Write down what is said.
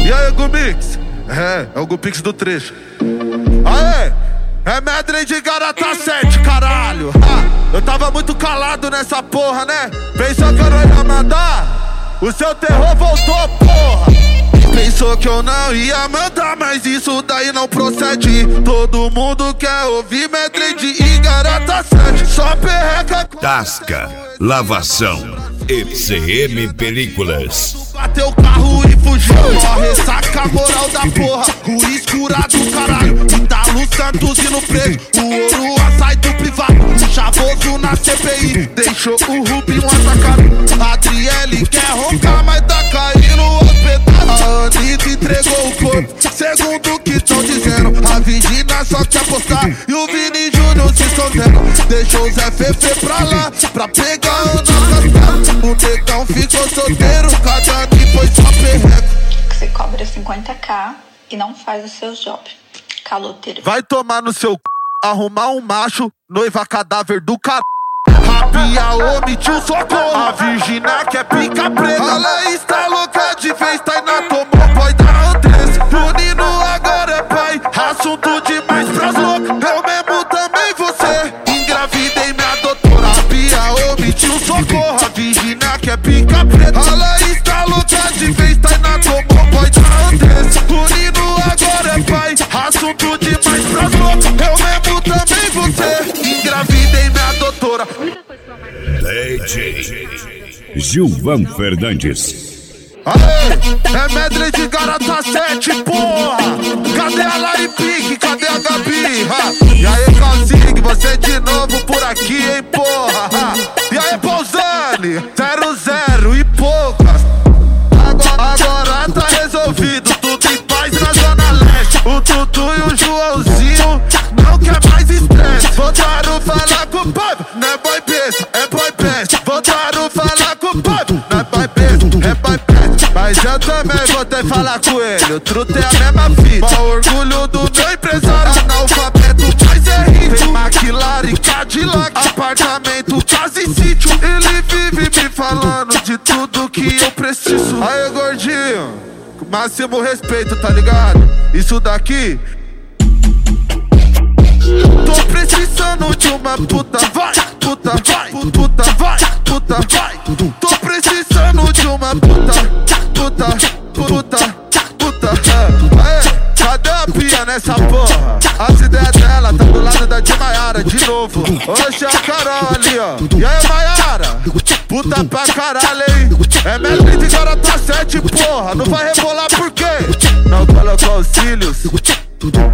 E aí, Gumix? É o Gupix do trecho. Aê! É medley de Garota 7, caralho. Eu tava muito calado nessa porra, né? Pensou que eu não ia mandar? O seu terror voltou, porra. Pensou que eu não ia mandar, mas isso daí não procede. Todo mundo quer ouvir medley de Garota 7. Só perreca. Tasca, lavação, ECM Películas. Bateu o carro e fugiu. Ó, ressaca moral da porra. O escura do caralho. Italo Santos e no preto. O ouro sai do privado. O chavoso na CPI. Deixou o Rubinho atacado. Adriele quer roncar, mas tá caindo o pedaços. A Anitta entregou o corpo. Segundo o que tão dizendo. A Virgínia só quer postar. E o Vini Júnior se escondendo. Deixou o Zé Fefe pra lá. Pra pegar o nosso. O negão ficou solteiro. Cada dia foi só perreco. Você cobra 50k e não faz o seu job. Caloteiro. Vai tomar no seu c... Arrumar um macho. Noiva cadáver do c... Rabia, omitiu socorro. A Virgínia quer pica preta. Ela está louca de vez. Tainá tomou boy da Andressa. O Nino agora é pai. Assunto demais pras loucas. Eu mesmo também você. Engravidei minha doutora. Rabia, omitiu socorro. A Virgínia quer pica preta. Ela está louca de vez. Tainá tomou boy da Andressa. O Nino agora é pai. Assunto demais pras loucas. Eu mesmo também você. Engravidei minha doutora. DJ Gilvan Fernandes. Aê, é medley de Garota 7, porra. Cadê a Lari Pique? Cadê a Gabi? E aí, Calcig, você de novo por aqui, hein, porra. E aí, Pausani, 00 e poucas. Agora tá resolvido, tudo em paz na Zona Leste. O Tutu e o Joãozinho não quer mais estresse. Voltaram falar com o Pablo, não é boy besta, é boy best. Voltaram falar com o Pablo, não é boy besta, é boy best. Mas eu também vou ter que falar com ele, o truto é a mesma fita. Mó orgulho do meu empresário, analfabeto, mas é rico. Tem McLaren, Cadillac, apartamento, casa e sítio. Ele vive me falando de tudo que eu preciso. Aí, gordinho, máximo respeito, tá ligado? Isso daqui. Tô precisando de uma puta, vai, puta, vai, puta, vai, puta, vai. Tô precisando de uma puta, puta, puta, puta. Cadê a pia nessa porra? As ideias dela tá do lado da de Maiara de novo. Oxe, a Carol ali, ó. E aí, Maiara? Puta pra caralho, hein? É medley de Garota 7, porra. Não vai rebolar por quê? Não colocou os cílios.